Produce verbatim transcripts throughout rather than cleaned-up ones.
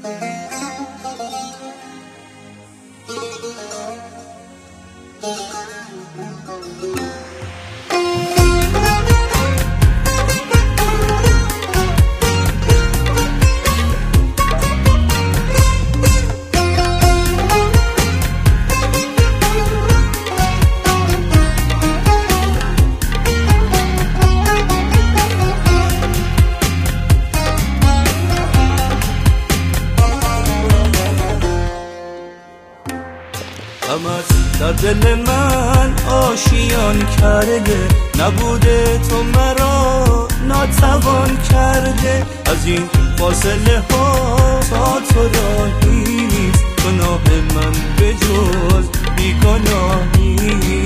غمت در دل من آشیان کرده، نبوده تو مرا ناتوان کرده. از این فاصله ها تا تو راهی نیست، گناه من به جز بیگناهی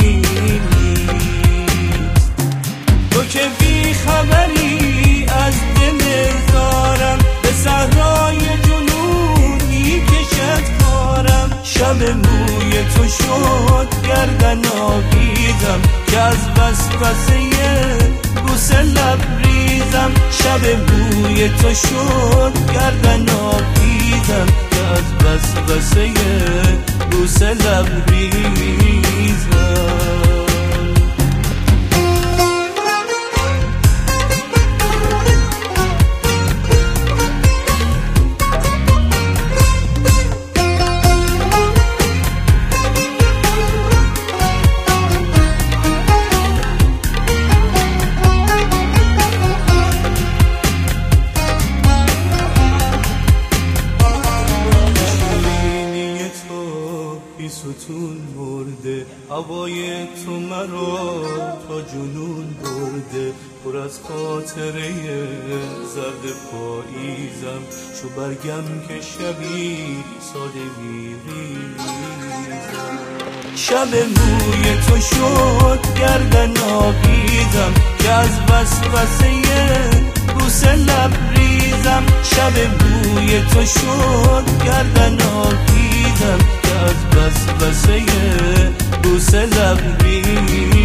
نیست. تو که بی خبری از دل زارم، به صحرای جنونی کشد کارم. شب موی تو شد گردن آویزم، که از وسوسه بوسه لبریزم. شب موی تو شد گردن آویزم، که از وسوسه بوسه لبریزم. ستون برده، هوای تو مرا تا جنون برده. پر از خاطره زرد پاییزم، چو برگم که شبی ساده میریزم. شب موی تو شد گردن آویزم، که از وسوسه بوسه لبریزم. شب موی تو شد گردن آویزم، از وسوسه بوسه لبریزم.